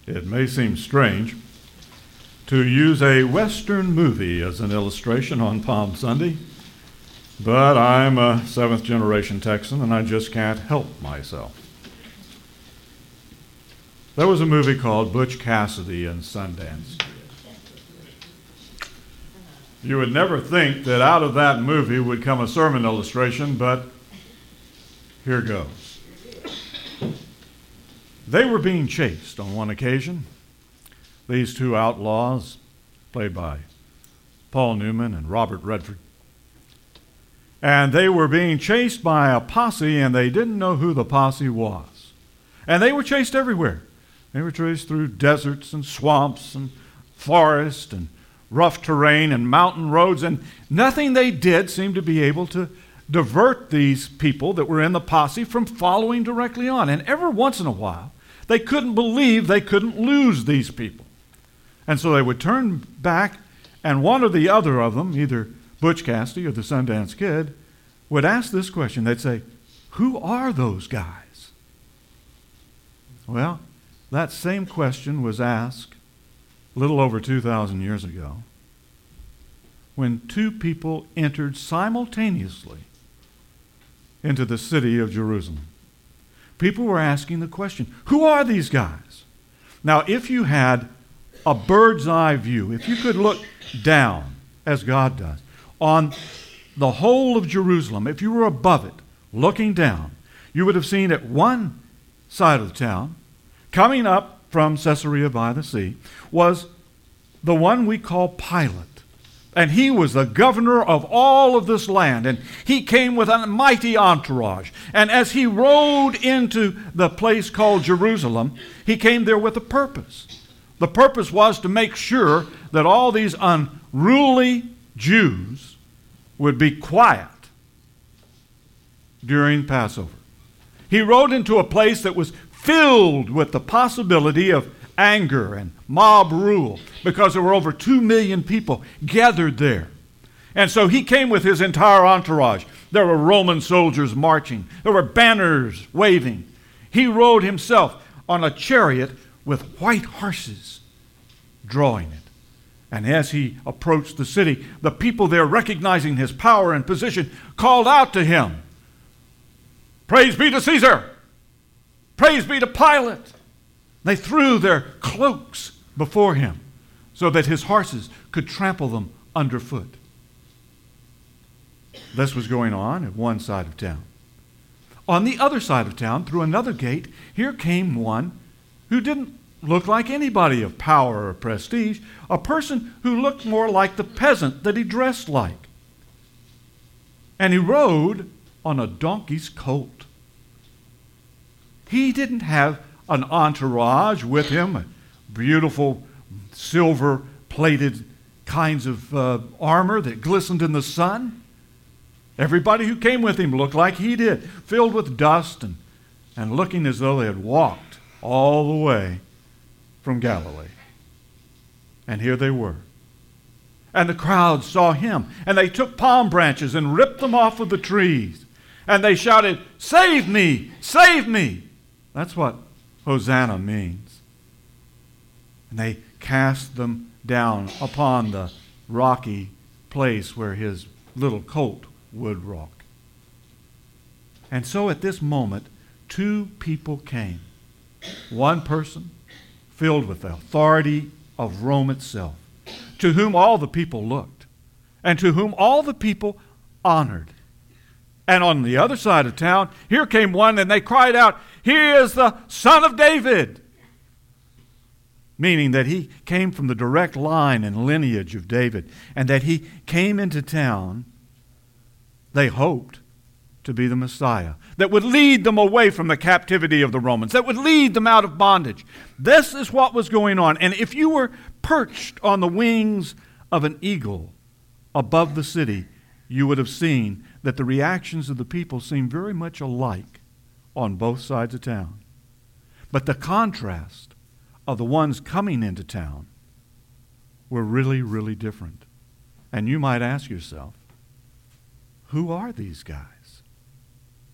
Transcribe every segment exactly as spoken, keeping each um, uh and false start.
It may seem strange to use a Western movie as an illustration on Palm Sunday, but I'm a seventh generation Texan and I just can't help myself. There was a movie called Butch Cassidy and Sundance. You would never think that out of that movie would come a sermon illustration, but here goes. They were being chased on one occasion. These two outlaws, played by Paul Newman and Robert Redford. And they were being chased by a posse, and they didn't know who the posse was. And they were chased everywhere. They were chased through deserts and swamps and forests and rough terrain and mountain roads, and nothing they did seemed to be able to divert these people that were in the posse from following directly on. And every once in a while, they couldn't believe they couldn't lose these people. And so they would turn back, and one or the other of them, either Butch Cassidy or the Sundance Kid, would ask this question. They'd say, "Who are those guys?" Well, that same question was asked a little over two thousand years ago when two people entered simultaneously into the city of Jerusalem. People were asking the question, who are these guys? Now, if you had a bird's eye view, if you could look down, as God does, on the whole of Jerusalem, if you were above it, looking down, you would have seen at one side of the town, coming up from Caesarea by the sea, was the one we call Pilate. And he was the governor of all of this land. And he came with a mighty entourage. And as he rode into the place called Jerusalem, he came there with a purpose. The purpose was to make sure that all these unruly Jews would be quiet during Passover. He rode into a place that was filled with the possibility of anger and mob rule, because there were over two million people gathered there. And so he came with his entire entourage. There were Roman soldiers marching. There were banners waving. He rode himself on a chariot with white horses drawing it. And as he approached the city, the people there, recognizing his power and position, called out to him, "Praise be to Caesar! Praise be to Pilate!" They threw their cloaks before him so that his horses could trample them underfoot. This was going on at one side of town. On the other side of town, through another gate, here came one who didn't look like anybody of power or prestige, a person who looked more like the peasant that he dressed like. And he rode on a donkey's colt. He didn't have an entourage with him, beautiful silver-plated kinds of uh, armor that glistened in the sun. Everybody who came with him looked like he did, filled with dust and, and looking as though they had walked all the way from Galilee. And here they were. And the crowd saw him, and they took palm branches and ripped them off of the trees. And they shouted, "Save me! Save me!" That's what Hosanna means. And they cast them down upon the rocky place where his little colt would rock. And so at this moment, two people came. One person filled with the authority of Rome itself, to whom all the people looked, and to whom all the people honored. And on the other side of town, here came one, and they cried out, "He is the Son of David," meaning that he came from the direct line and lineage of David, and that he came into town, they hoped, to be the Messiah, that would lead them away from the captivity of the Romans, that would lead them out of bondage. This is what was going on. And if you were perched on the wings of an eagle above the city, you would have seen that the reactions of the people seemed very much alike on both sides of town. But the contrast of the ones coming into town were really, really different. And you might ask yourself, who are these guys?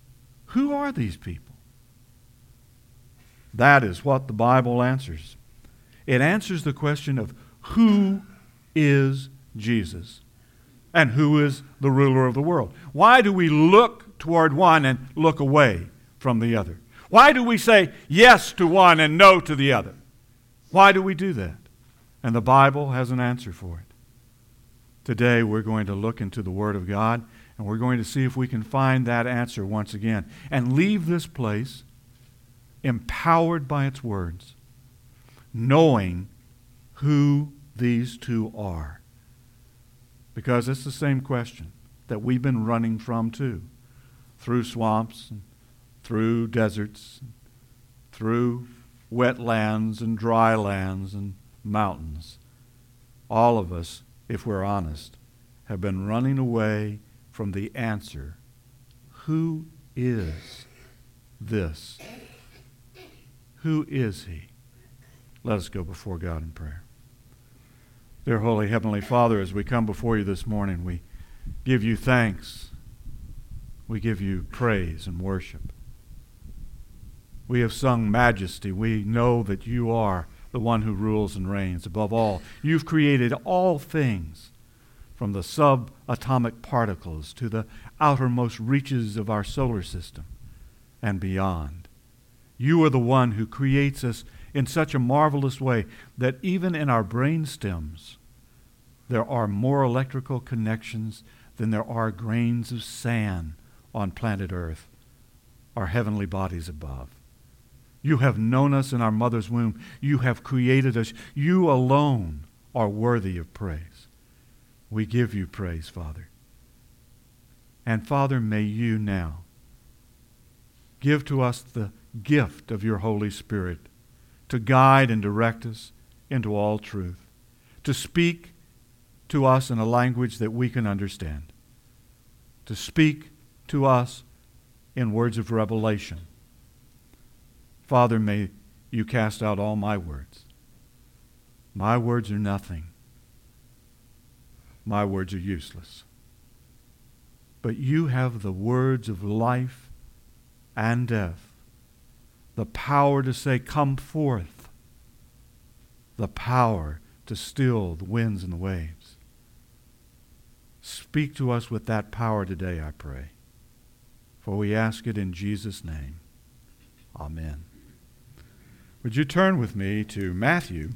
Who are these people? That is what the Bible answers. It answers the question of who is Jesus and who is the ruler of the world. Why do we look toward one and look away from the other? Why do we say yes to one and no to the other? Why do we do that? And the Bible has an answer for it. Today we're going to look into the Word of God, and we're going to see if we can find that answer once again and leave this place empowered by its words, knowing who these two are. Because it's the same question that we've been running from too, through swamps, and through deserts, and through wetlands and dry lands and mountains. All of us, if we're honest, have been running away from the answer. Who is this? Who is he? Let us go before God in prayer. Dear Holy Heavenly Father, as we come before you this morning, we give you thanks. We give you praise and worship. We have sung majesty. We know that you are the one who rules and reigns above all. You've created all things, from the subatomic particles to the outermost reaches of our solar system and beyond. You are the one who creates us in such a marvelous way that even in our brain stems, there are more electrical connections than there are grains of sand on planet Earth, our heavenly bodies above. You have known us in our mother's womb. You have created us. You alone are worthy of praise. We give you praise, Father. And Father, may you now give to us the gift of your Holy Spirit to guide and direct us into all truth, to speak to us in a language that we can understand, to speak to us in words of revelation. Father, may you cast out all my words. My words are nothing. My words are useless. But you have the words of life and death, the power to say, come forth, the power to still the winds and the waves. Speak to us with that power today, I pray. For we ask it in Jesus' name. Amen. Would you turn with me to Matthew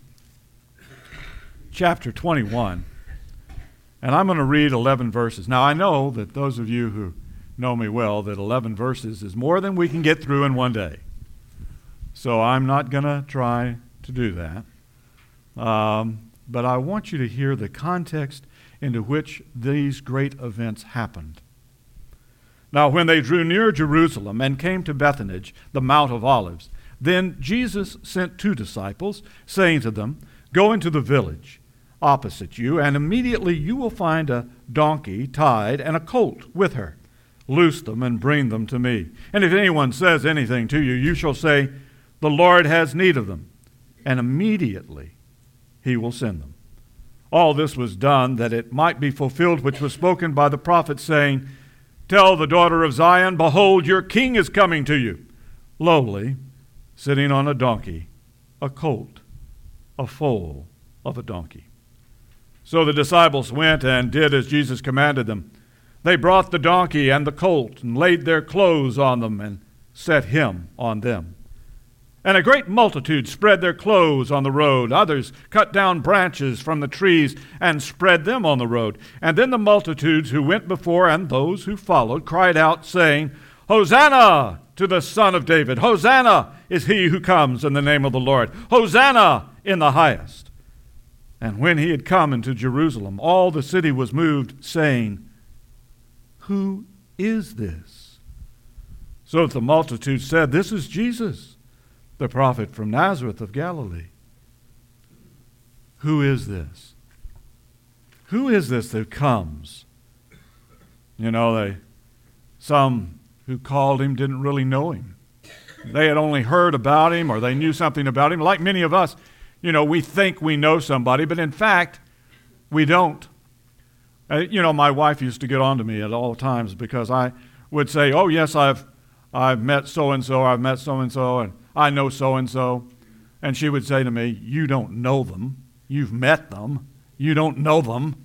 chapter twenty-one? And I'm going to read eleven verses. Now, I know that those of you who know me well, that eleven verses is more than we can get through in one day. So I'm not going to try to do that. Um, but I want you to hear the context into which these great events happened. Now, when they drew near Jerusalem and came to Bethphage, the Mount of Olives, then Jesus sent two disciples, saying to them, go into the village opposite you, and immediately you will find a donkey tied and a colt with her. Loose them and bring them to me. And if anyone says anything to you, you shall say, the Lord has need of them. And immediately he will send them. All this was done that it might be fulfilled which was spoken by the prophet, saying, tell the daughter of Zion, behold, your king is coming to you, lowly, sitting on a donkey, a colt, a foal of a donkey. So the disciples went and did as Jesus commanded them. They brought the donkey and the colt and laid their clothes on them and set him on them. And a great multitude spread their clothes on the road. Others cut down branches from the trees and spread them on the road. And then the multitudes who went before and those who followed cried out, saying, Hosanna to the Son of David! Hosanna is he who comes in the name of the Lord! Hosanna in the highest! And when he had come into Jerusalem, all the city was moved, saying, who is this? So the multitude said, this is Jesus, the prophet from Nazareth of Galilee. Who is this? Who is this that comes? You know, they, some who called him didn't really know him. They had only heard about him, or they knew something about him. Like many of us, you know, we think we know somebody, but in fact, we don't. Uh, you know, my wife used to get on to me at all times because I would say, oh, yes, I've I've met so-and-so, I've met so-and-so, and I know so-and-so. And she would say to me, "You don't know them. You've met them. You don't know them."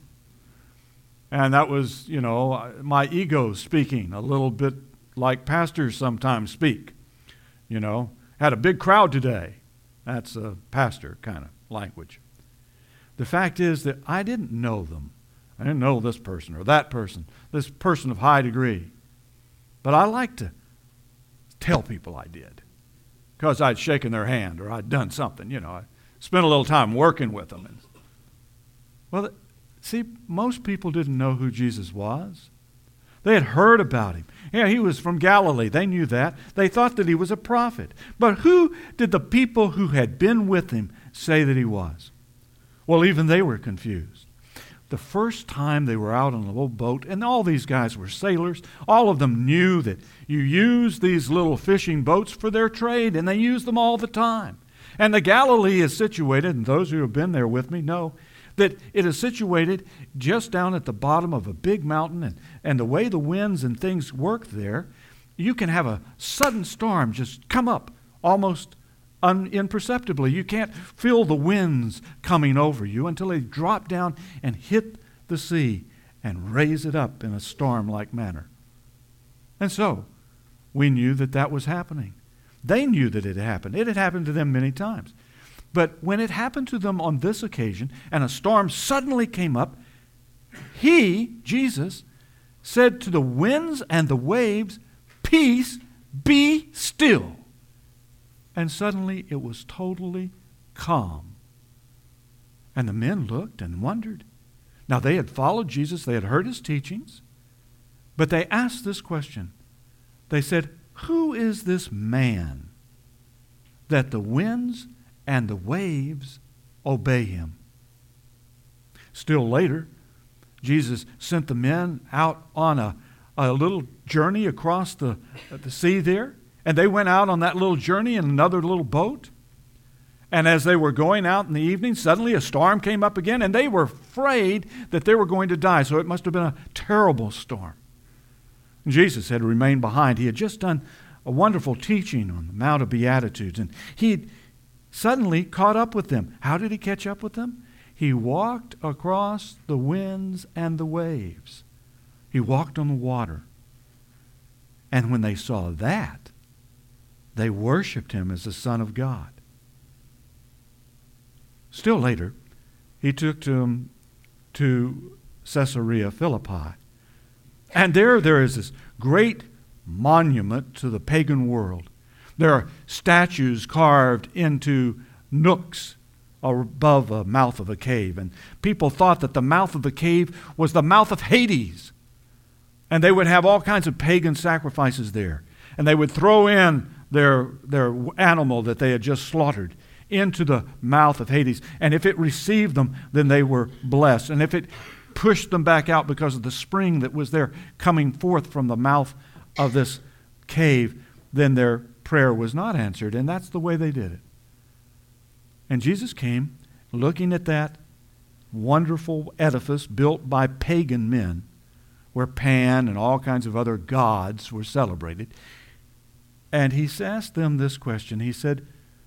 And that was, you know, my ego speaking, a little bit like pastors sometimes speak. You know, had a big crowd today. That's a pastor kind of language. The fact is that I didn't know them. I didn't know this person or that person, this person of high degree. But I like to tell people I did because I'd shaken their hand or I'd done something. You know, I spent a little time working with them. And, well, see, most people didn't know who Jesus was. They had heard about him. Yeah, he was from Galilee. They knew that. They thought that he was a prophet. But who did the people who had been with him say that he was? Well, even they were confused. The first time they were out on a little boat, and all these guys were sailors, all of them knew that you use these little fishing boats for their trade, and they use them all the time. And the Galilee is situated, and those who have been there with me know, that it is situated just down at the bottom of a big mountain, and, and the way the winds and things work there, you can have a sudden storm just come up almost un- imperceptibly. You can't feel the winds coming over you until they drop down and hit the sea and raise it up in a storm-like manner. And so, we knew that that was happening. They knew that it had happened. It had happened to them many times. But when it happened to them on this occasion, and a storm suddenly came up, he, Jesus, said to the winds and the waves, "Peace, be still." And suddenly it was totally calm. And the men looked and wondered. Now they had followed Jesus, they had heard his teachings, but they asked this question. They said, "Who is this man that the winds and the waves obey him?" Still later, Jesus sent the men out on a, a little journey across the, the sea there. And they went out on that little journey in another little boat. And as they were going out in the evening, suddenly a storm came up again. And they were afraid that they were going to die. So it must have been a terrible storm. And Jesus had remained behind. He had just done a wonderful teaching on the Mount of Beatitudes. And he suddenly caught up with them. How did he catch up with them? He walked across the winds and the waves. He walked on the water. And when they saw that, they worshiped him as the Son of God. Still later, he took them to Caesarea Philippi. And there, there is this great monument to the pagan world. There are statues carved into nooks above the mouth of a cave. And people thought that the mouth of the cave was the mouth of Hades. And they would have all kinds of pagan sacrifices there. And they would throw in their, their animal that they had just slaughtered into the mouth of Hades. And if it received them, then they were blessed. And if it pushed them back out because of the spring that was there coming forth from the mouth of this cave, then their prayer was not answered. And that's the way they did it. And Jesus came looking at that wonderful edifice built by pagan men, where Pan and all kinds of other gods were celebrated. And he asked them this question. He said,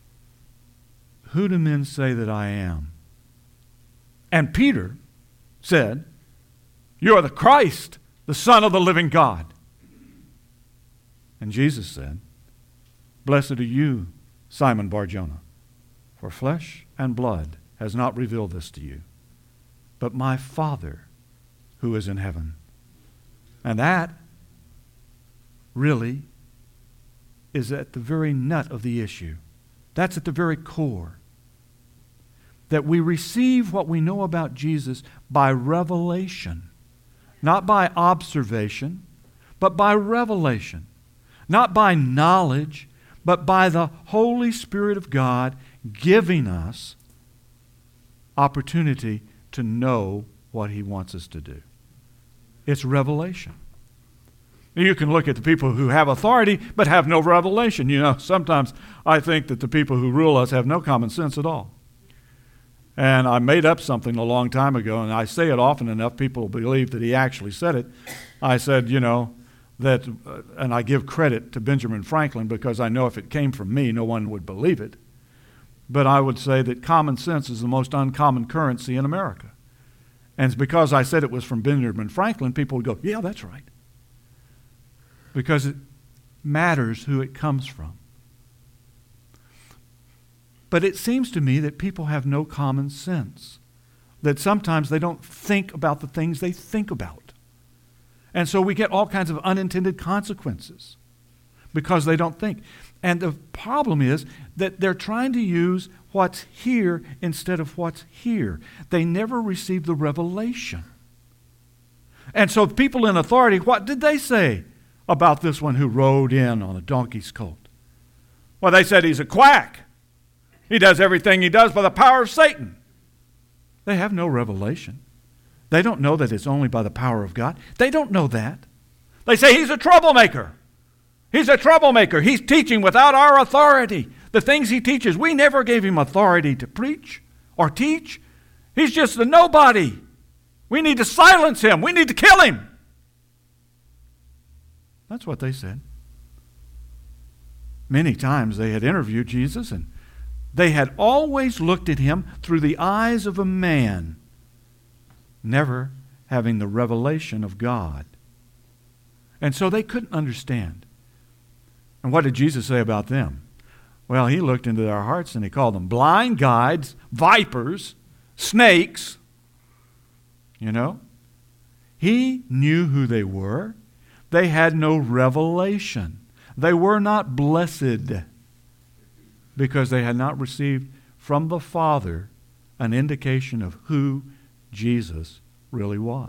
"Who do men say that I am?" And Peter said, "You are the Christ, the Son of the living God." And Jesus said, "Blessed are you, Simon Bar-Jonah, for flesh and blood has not revealed this to you, but my Father who is in heaven." And that really is at the very nut of the issue. That's at the very core. That we receive what we know about Jesus by revelation. Not by observation, but by revelation. Not by knowledge, but by the Holy Spirit of God giving us opportunity to know what He wants us to do. It's revelation. You can look at the people who have authority but have no revelation. You know, sometimes I think that the people who rule us have no common sense at all. And I made up something a long time ago, and I say it often enough, people believe that he actually said it. I said, you know, that, uh, and I give credit to Benjamin Franklin because I know if it came from me, no one would believe it. But I would say that common sense is the most uncommon currency in America. And it's because I said it was from Benjamin Franklin, people would go, yeah, that's right. Because it matters who it comes from. But it seems to me that people have no common sense. That sometimes they don't think about the things they think about. And so we get all kinds of unintended consequences because they don't think. And the problem is that they're trying to use what's here instead of what's here. They never receive the revelation. And so people in authority, what did they say about this one who rode in on a donkey's colt? Well, they said he's a quack. He does everything he does by the power of Satan. They have no revelation. They don't know that it's only by the power of God. They don't know that. They say he's a troublemaker. He's a troublemaker. He's teaching without our authority. The things he teaches, we never gave him authority to preach or teach. He's just a nobody. We need to silence him. We need to kill him. That's what they said. Many times they had interviewed Jesus, and they had always looked at him through the eyes of a man, never having the revelation of God. And so they couldn't understand. And what did Jesus say about them? Well, he looked into their hearts and he called them blind guides, vipers, snakes. You know? He knew who they were. They had no revelation. They were not blessed because they had not received from the Father an indication of who Jesus really was.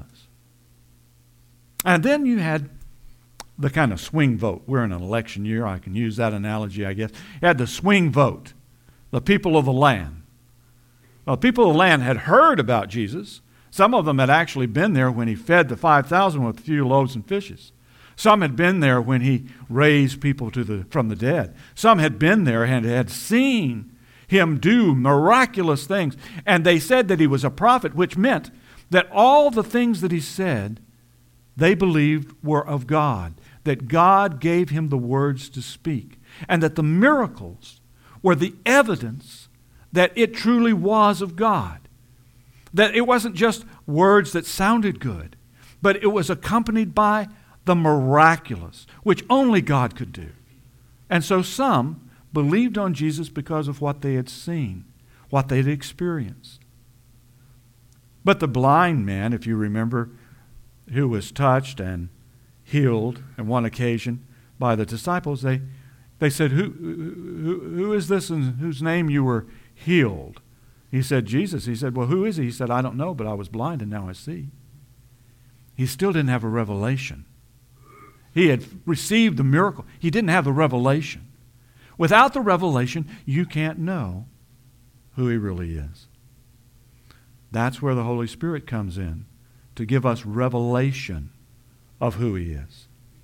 And then you had the kind of swing vote. We're in an election year. I can use that analogy, I guess. You had the swing vote, the people of the land. Well, the people of the land had heard about Jesus. Some of them had actually been there when he fed the five thousand with a few loaves and fishes. Some had been there when he raised people to the, from the dead. Some had been there and had seen him do miraculous things. And they said that he was a prophet, which meant that all the things that he said, they believed were of God. That God gave him the words to speak. And that the miracles were the evidence that it truly was of God. That it wasn't just words that sounded good, but it was accompanied by the miraculous, which only God could do. And so some believed on Jesus because of what they had seen, what they had experienced. But the blind man, if you remember, who was touched and healed on one occasion by the disciples, they, they said, who, who, who is this in whose name you were healed? He said, Jesus. He said, well, who is he? He said, I don't know, but I was blind and now I see. He still didn't have a revelation. He had received the miracle. He didn't have the revelation. Without the revelation, you can't know who he really is. That's where the Holy Spirit comes in, to give us revelation of who he is.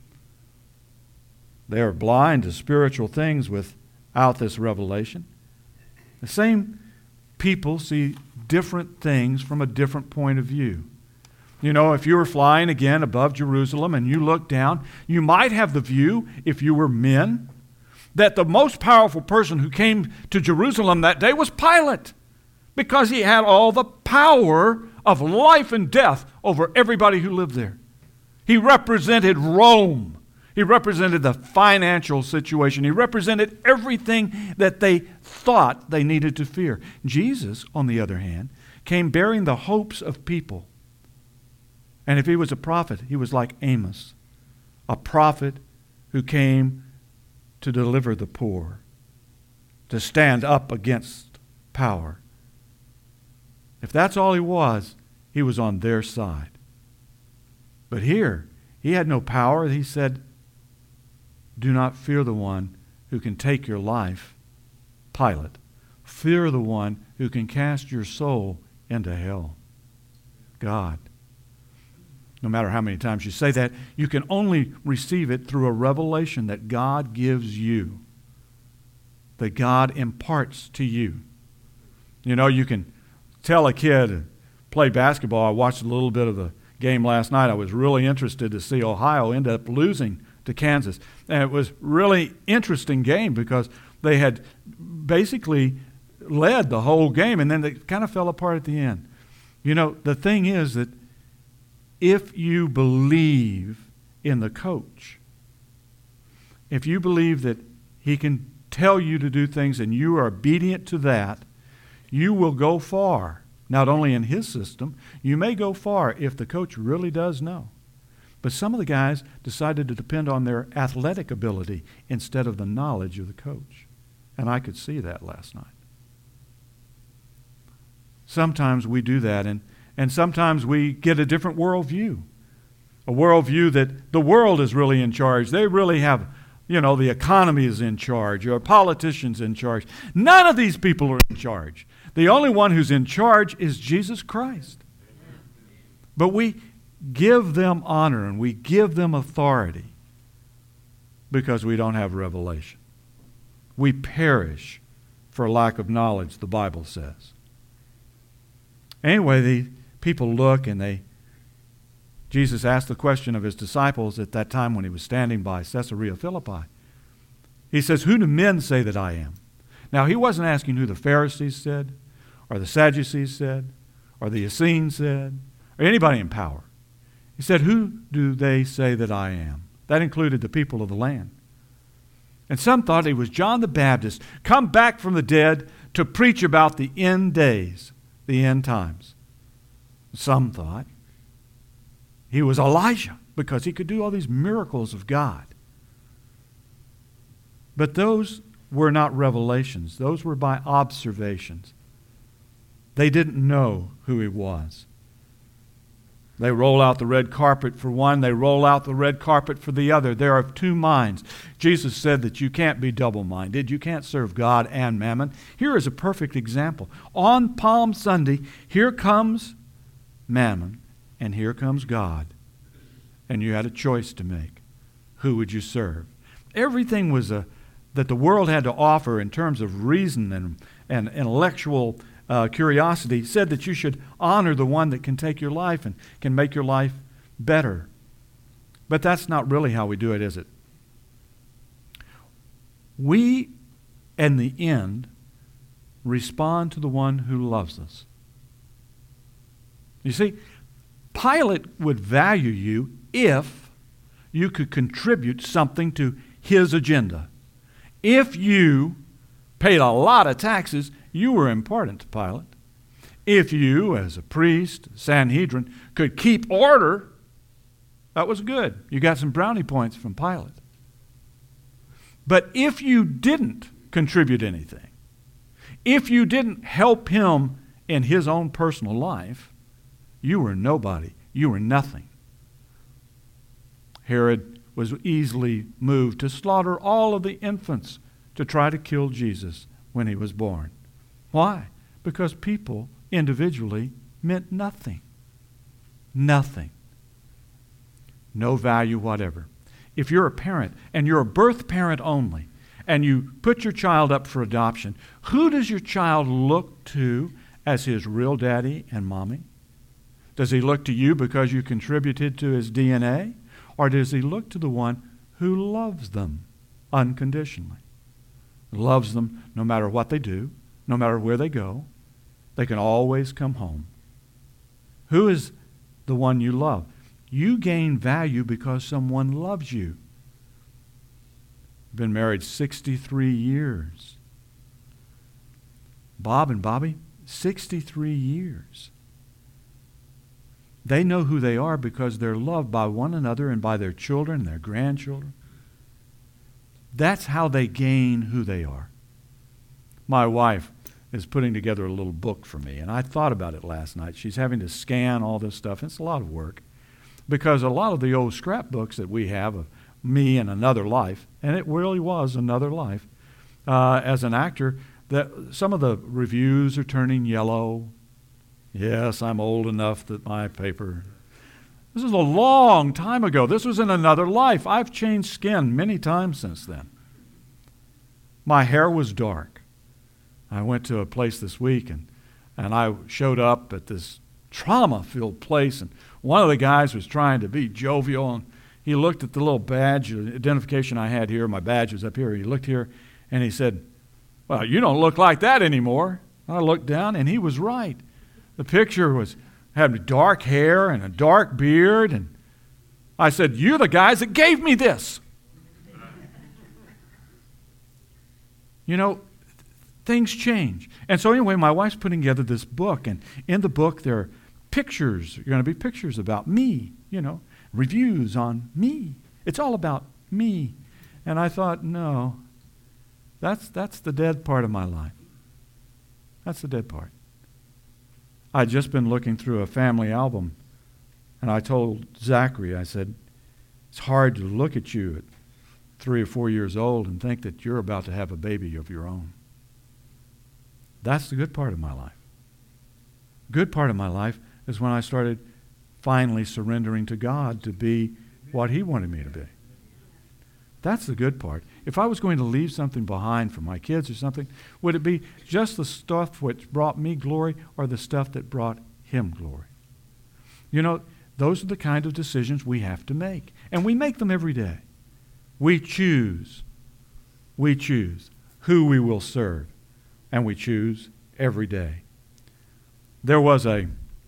They are blind to spiritual things without this revelation. The same people see different things from a different point of view. You know, if you were flying again above Jerusalem and you look down, you might have the view, if you were men, that the most powerful person who came to Jerusalem that day was Pilate, because he had all the power of life and death over everybody who lived there. He represented Rome. He represented the financial situation. He represented everything that they thought they needed to fear. Jesus, on the other hand, came bearing the hopes of people. And if he was a prophet, he was like Amos, a prophet who came to deliver the poor, to stand up against power. If that's all he was, he was on their side. But here, he had no power. He said, do not fear the one who can take your life, Pilate. Fear the one who can cast your soul into hell, God. No matter how many times you say that, you can only receive it through a revelation that God gives you, that God imparts to you. You know, you can tell a kid, play basketball. I watched a little bit of the game last night. I was really interested to see Ohio end up losing to Kansas. And it was really interesting game because they had basically led the whole game, and then it kind of fell apart at the end. You know, the thing is that if you believe in the coach, if you believe that he can tell you to do things and you are obedient to that, you will go far. Not only in his system, you may go far if the coach really does know. But some of the guys decided to depend on their athletic ability instead of the knowledge of the coach. And I could see that last night. Sometimes we do that, and, and sometimes we get a different worldview. A worldview that the world is really in charge. They really have, you know, the economy is in charge, or politicians in charge. None of these people are in charge. The only one who's in charge is Jesus Christ. But we give them honor and we give them authority because we don't have revelation. We perish for lack of knowledge, the Bible says. Anyway, the people look and they, Jesus asked the question of his disciples at that time when he was standing by Caesarea Philippi. He says, "Who do men say that I am?" Now, he wasn't asking who the Pharisees said, or the Sadducees said, or the Essenes said, or anybody in power. He said, "Who do they say that I am?" That included the people of the land. And some thought he was John the Baptist, come back from the dead to preach about the end days, the end times. Some thought he was Elijah because he could do all these miracles of God. But those were not revelations. Those were by observations. They didn't know who he was. They roll out the red carpet for one. They roll out the red carpet for the other. There are two minds. Jesus said that you can't be double-minded. You can't serve God and mammon. Here is a perfect example. On Palm Sunday, here comes mammon, and here comes God. And you had a choice to make. Who would you serve? Everything was a, that the world had to offer in terms of reason and, and intellectual Uh, curiosity said that you should honor the one that can take your life and can make your life better. But that's not really how we do it, is it? We, in the end, respond to the one who loves us. You see, Pilate would value you if you could contribute something to his agenda. If you paid a lot of taxes, you were important to Pilate. If you, as a priest, Sanhedrin, could keep order, that was good. You got some brownie points from Pilate. But if you didn't contribute anything, if you didn't help him in his own personal life, you were nobody. You were nothing. Herod was easily moved to slaughter all of the infants to try to kill Jesus when he was born. Why? Because people individually meant nothing. Nothing. No value whatever. If you're a parent and you're a birth parent only and you put your child up for adoption, who does your child look to as his real daddy and mommy? Does he look to you because you contributed to his D N A? Or does he look to the one who loves them unconditionally? Loves them no matter what they do, no matter where they go. They can always come home. Who is the one you love? You gain value because someone loves you. Been married sixty-three years. Bob and Bobby, sixty-three years. They know who they are because they're loved by one another and by their children and their grandchildren. That's how they gain who they are. My wife is putting together a little book for me, and I thought about it last night. She's having to scan all this stuff. It's a lot of work because a lot of the old scrapbooks that we have of me and another life, and it really was another life, uh, as an actor, that some of the reviews are turning yellow. Yes, I'm old enough that my paper... This is a long time ago. This was in another life. I've changed skin many times since then. My hair was dark. I went to a place this week, and, and I showed up at this trauma-filled place, and one of the guys was trying to be jovial, and he looked at the little badge, identification I had here. My badge was up here. He looked here, and he said, "Well, you don't look like that anymore." I looked down, and he was right. The picture was had dark hair and a dark beard, and I said, "You're the guys that gave me this." You know, things change. And so anyway, my wife's putting together this book, and in the book there are pictures. There are going to be pictures about me, you know, reviews on me. It's all about me. And I thought, no, that's that's the dead part of my life. That's the dead part. I'd just been looking through a family album, and I told Zachary, I said, it's hard to look at you at three or four years old and think that you're about to have a baby of your own. That's the good part of my life. Good part of my life is when I started finally surrendering to God to be what He wanted me to be. That's the good part. If I was going to leave something behind for my kids or something, would it be just the stuff which brought me glory or the stuff that brought Him glory? You know, those are the kind of decisions we have to make. And we make them every day. We choose. We choose who we will serve. And we choose every day. There was a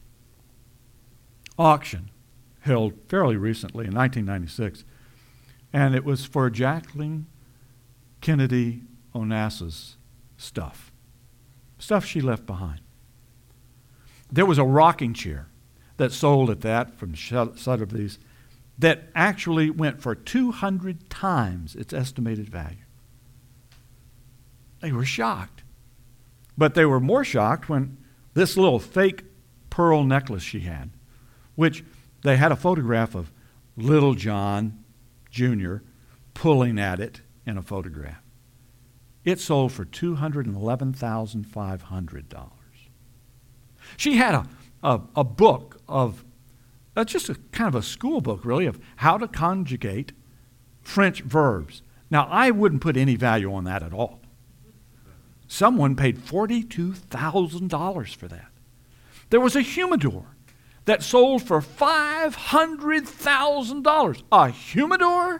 auction held fairly recently in nineteen ninety-six. And it was for Jacqueline Kennedy Onassis stuff. Stuff she left behind. There was a rocking chair that sold at that from Sotheby's that actually went for two hundred times its estimated value. They were shocked. But they were more shocked when this little fake pearl necklace she had, which they had a photograph of Little John Junior pulling at it in a photograph. It sold for two hundred eleven thousand five hundred dollars. She had a, a, a book of, uh, just a kind of a school book really, of how to conjugate French verbs. Now, I wouldn't put any value on that at all. Someone paid forty-two thousand dollars for that. There was a humidor that sold for five hundred thousand dollars. A humidor?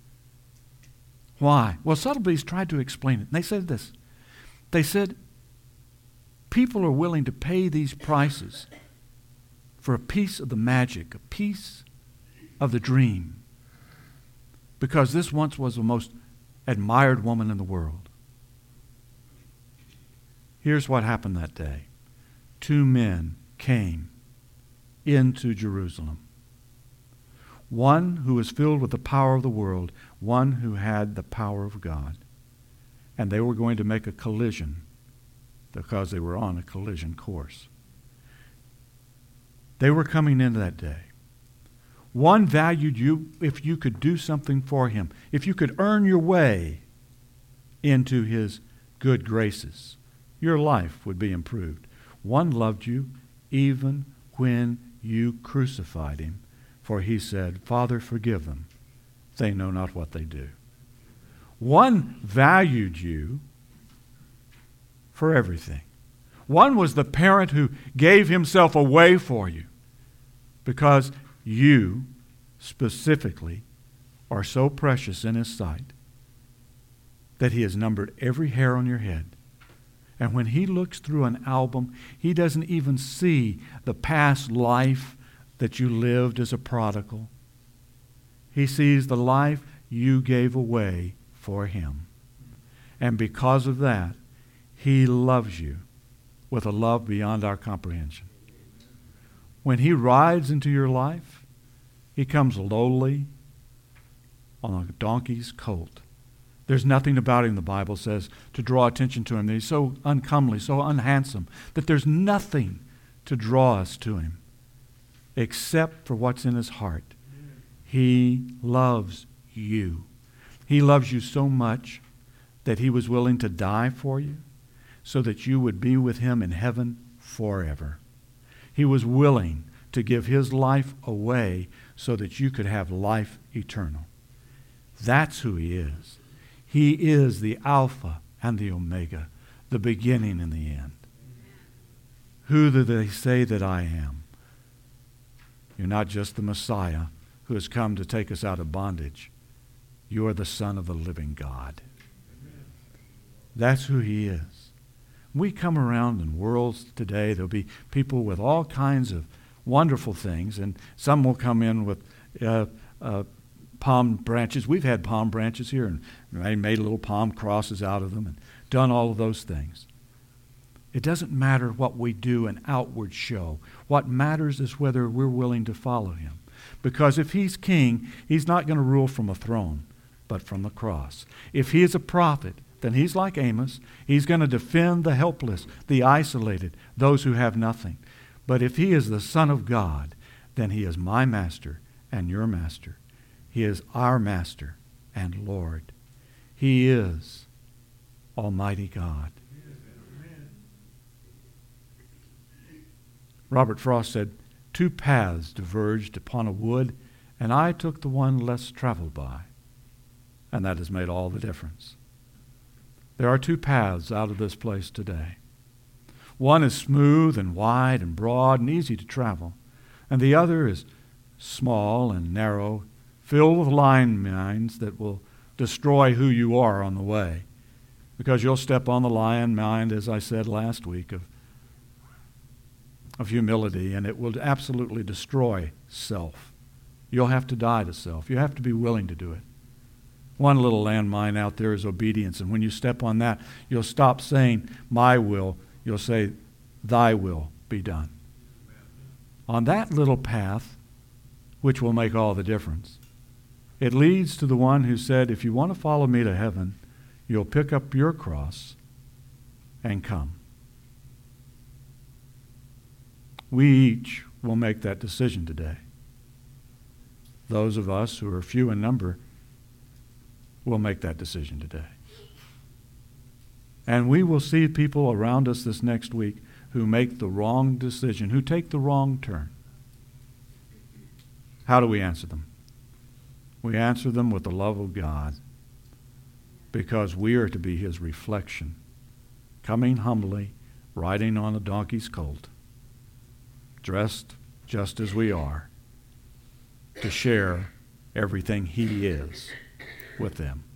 Why? Well, Sotheby's tried to explain it. And they said this. They said, people are willing to pay these prices for a piece of the magic, a piece of the dream, because this once was the most admired woman in the world. Here's what happened that day. Two men came into Jerusalem. One who was filled with the power of the world, one who had the power of God. And they were going to make a collision because they were on a collision course. They were coming into that day. One valued you if you could do something for him, if you could earn your way into his good graces. Your life would be improved. One loved you even when you crucified him, for he said, Father, forgive them. They know not what they do. One valued you for everything. One was the parent who gave himself away for you because you specifically are so precious in his sight that he has numbered every hair on your head. And when he looks through an album, he doesn't even see the past life that you lived as a prodigal. He sees the life you gave away for him. And because of that, he loves you with a love beyond our comprehension. When he rides into your life, he comes lowly on a donkey's colt. There's nothing about him, the Bible says, to draw attention to him. He's so uncomely, so unhandsome, that there's nothing to draw us to him except for what's in his heart. He loves you. He loves you so much that he was willing to die for you so that you would be with him in heaven forever. He was willing to give his life away so that you could have life eternal. That's who he is. He is the Alpha and the Omega, the beginning and the end. Who do they say that I am? You're not just the Messiah who has come to take us out of bondage. You are the Son of the living God. That's who he is. We come around in worlds today, there'll be people with all kinds of wonderful things, and some will come in with uh, uh, palm branches. We've had palm branches here, and they made little palm crosses out of them and done all of those things. It doesn't matter what we do in outward show. What matters is whether we're willing to follow him. Because if he's king, he's not going to rule from a throne, but from the cross. If he is a prophet, then he's like Amos. He's going to defend the helpless, the isolated, those who have nothing. But if he is the Son of God, then he is my master and your master. He is our master and Lord. He is Almighty God. Robert Frost said, two paths diverged upon a wood, and I took the one less traveled by. And that has made all the difference. There are two paths out of this place today. One is smooth and wide and broad and easy to travel, and the other is small and narrow, filled with landmines that will destroy who you are on the way, because you'll step on the lion mine, as I said last week, of, of humility, and it will absolutely destroy self. You'll have to die to self. You have to be willing to do it. One little landmine out there is obedience, and when you step on that, you'll stop saying, my will. You'll say, thy will be done. On that little path, which will make all the difference, it leads to the one who said, if you want to follow me to heaven, you'll pick up your cross and come. We each will make that decision today. Those of us who are few in number will make that decision today. And we will see people around us this next week who make the wrong decision, who take the wrong turn. How do we answer them? We answer them with the love of God, because we are to be his reflection, coming humbly, riding on a donkey's colt, dressed just as we are, to share everything he is with them.